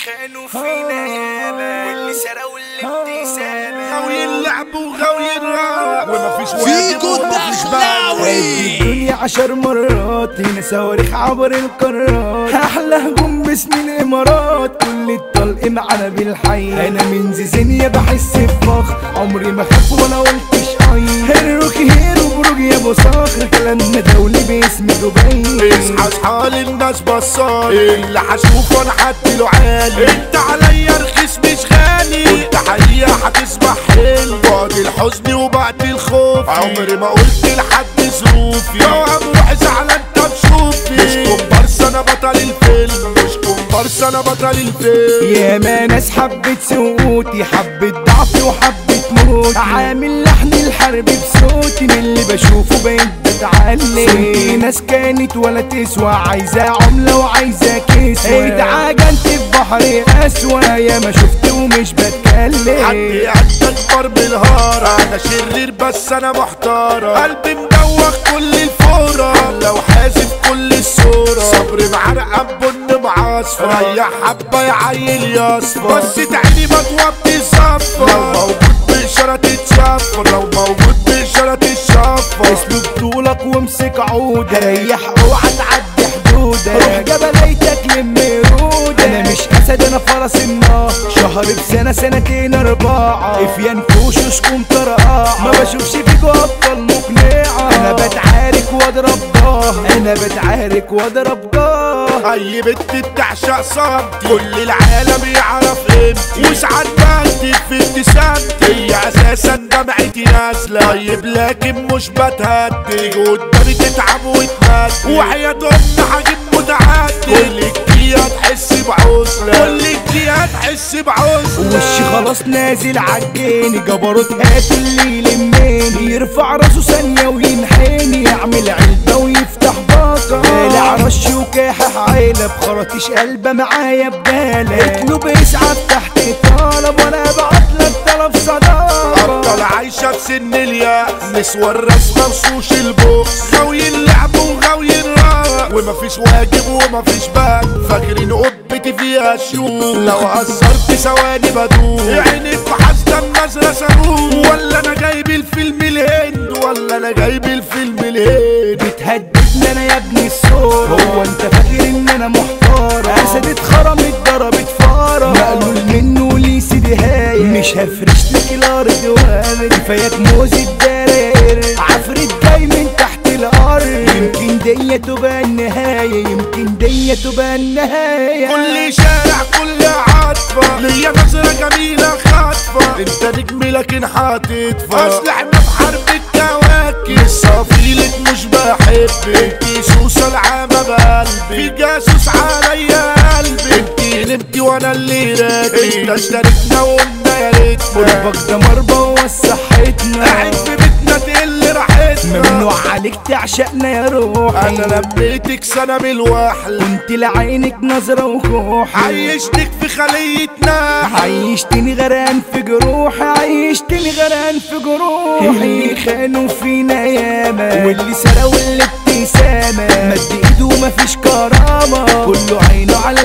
خانوا فينا ياما واللي سرقوا الابتسامة غاوي اللعب وغاوي الراب ومفيش فيكو الدخلاوي الدنيا 10 مرات هنا صواريخ عبر القارات احلى هجوم باسم الامارات كل الطلق معانا بالحي انا من زيزينيا بحس بفخر عمري ما خاف ولا قلتش اي هيروكي هيرو بروج يا ابو صخر كلامنا دولي باسم دبي اصحى اصحى للناس بصار اللي هشوفه انا هديله عالي انت عليا رخيص مش غالي قلت حقيقة هتسمع حلو بعد الحزن وبعد الخوف عمري ما قلت لحد ظروفي لو هروح زعلان طب شوفي مش كومبارس انا بطل الفيلم مش كومبارس انا بطل الفيلم يا ما ناس حبت سقوطي حبت ضعفي وحبت موتي عامل لحن الحرب بصوتي من اللي بشوفه بقيت بتعلم في ناس كانت ولا تسوى عايزة عملة وعايزة كسوة اتعجنت في بحر أسوأ يا ما شفت ومش بتكلم حد قد اكبر بالهارة انا شرير بس انا محتارة قلبي مدوخ كل الفورة لو حاسب كل الصورة صبري معرقب بن معصفر ريح حبة يا عيل يصفر بس تعيني مطوبتي صفر لو موجود بإشارة تتشفر لو موجود بإشارة تتشفر اسلوب طولك وامسك عود ريح اوعى تعدي حدودك روح جبليتك لم رود انا مش اسد انا فرس النار شهر بسنة سنتين 4 افيان فوشوشكم طرقاع ما بشوفش فيكوا ابطال مقنعة انا بتعارك واضرب ضاه انا بتعارك واضرب ضاه اي بنت بتعشق صمتي كل العالم يعرف قيمتي وساعات بكتب في ابتسامتي هي اساسا دمعتي نازله طيب لكن مش بتهدي تيجي قدامي تتعب وتمدي وحياة امي هجيب متعدي كل جديد هتحس بعزله كل جديد هتحس بعزله وشي خلاص نازل عجاني جبروت هات اللي يلماني يرفع راسه ثانية وينحني يعمل علبة ويفتح باقة طالع رش وكاحح عيلة بخراطيش قلبة معايا بدالة اطلب اسعد تحت طلب وانا بعتلك طلب صداقة ابطال عايشة في سن اليأس نسوى الرسمة وشوش البوكس غاوي اللعب وغاوي الرق ومفيش واجب ومفيش باك فاكرين قبتي فيها شيوخ لو قصرت ثواني بدوخ عينك وحاسة النظرة صاروخ ولا انا جايب الفيلم الهند ولا انا جايب الفيلم الهند بتهددني انا يا ابني الصورة هو انت فاكر ان انا محتارة اسد اتخرمت ضربت فارة مقلول منه ليه سيدي هاي مش هفرش لك الارض وامد كفاياك موز الدراير عفريت جاي من تحت الارض يمكن دي تبقى النهاية يمكن دي تبقى النهاية كل شارع كل عاطفة ليا نظرة جميلة خاطفة انت نجم لكن هتدفى اصل احنا في حرب الكواكب صافيلك مش بحبك انتي سوسة العامة بقلبي في جاسوس عليا قلبي انتي نمتي وانا اللي راكب انت اشتركنا وقلنا يا ريت قربك ده مربى وصحتنا قاعد في بيتنا تقل راحتنا ممنوع عليك تعشقنا يا روحي انا لميتك سنة بالوحل كنت لعينك نظرة وكوحي عيشتك في خلية ناحل عيشتني غرقان في جروحي عيشتني غرقان في جروحي خانوا فينا ياما واللي سرقوا الابتسامة مد ايده مفيش كرامة كله عينه على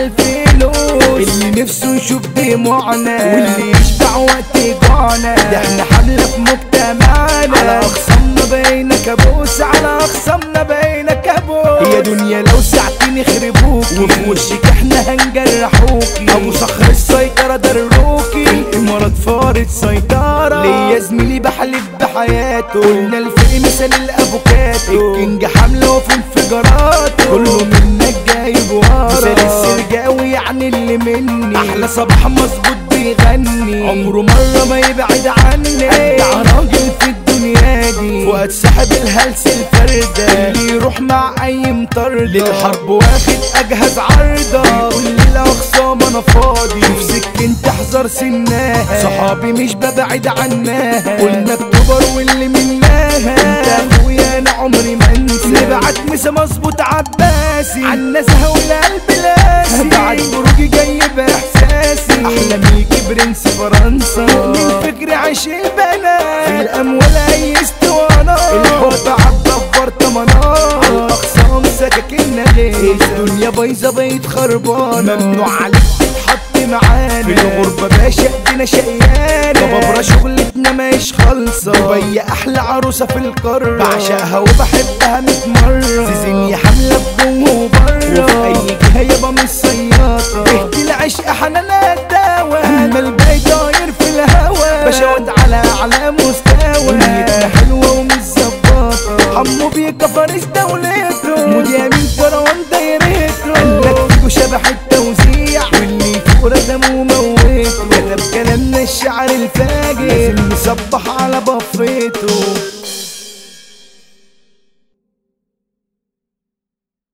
الفلوس اللي نفسه يشوف دموعنا واللي يشبع وقت جوعنا ده احنا حملة في مجتمعنا على اخصامنا بقينا كابوس على اخصامنا بقينا كابوس يا دنيا لو ساعتين يخربوكي وفي وشك احنا هنجرحوكي ابو صخر السيطرة دروكي الامارات فارت سيطرة ليا زميلي بحلف بحياته قلنا الفرق مثل الافوكاتو الكينج حملة وفي انفجاراته كله منك جايب ورا مثل السرجاوي يعني اللي مني احلى صباح مظبوط بيغني عمره مرة ما يبعد عني ابدع راجل في الدنيا دي فؤاد سحب الهلس الفردة اللي يروح مع اي مطردة للحرب واخد اجهز عرضة كل الاخصام انا فاضي في سكن تحذر سناها صحابي مش ببعد عنها قلنا اكتوبر واللي مناها انت اخويا انا عمري ما انسى نبعت مسا مظبوط عباسي عالنزهة والقلب لاسي بعد بروجي جاي باحساسي احلى ميكي برنس فرنسا من فكري عيش البنات في الاموال اي اسطوانات الحب عبى في برطمانات عالاقسام سكاكين غير الدنيا بايظه بقيت خربانه ممنوع عليك تتحط اللي معانا في الغربة باشا ايدينا شقيانة بابرا شغلتنا مش خالصة دبي احلى عروسة في القارة بعشقها وبحبها 100 مرة زيزيني حاملة بجوه وبره وفي اي جهة يابا مش صياطة بهدي العشق حنانها الدوا اما الباقي طاير في الهوا باشا واد على اعلى مستوى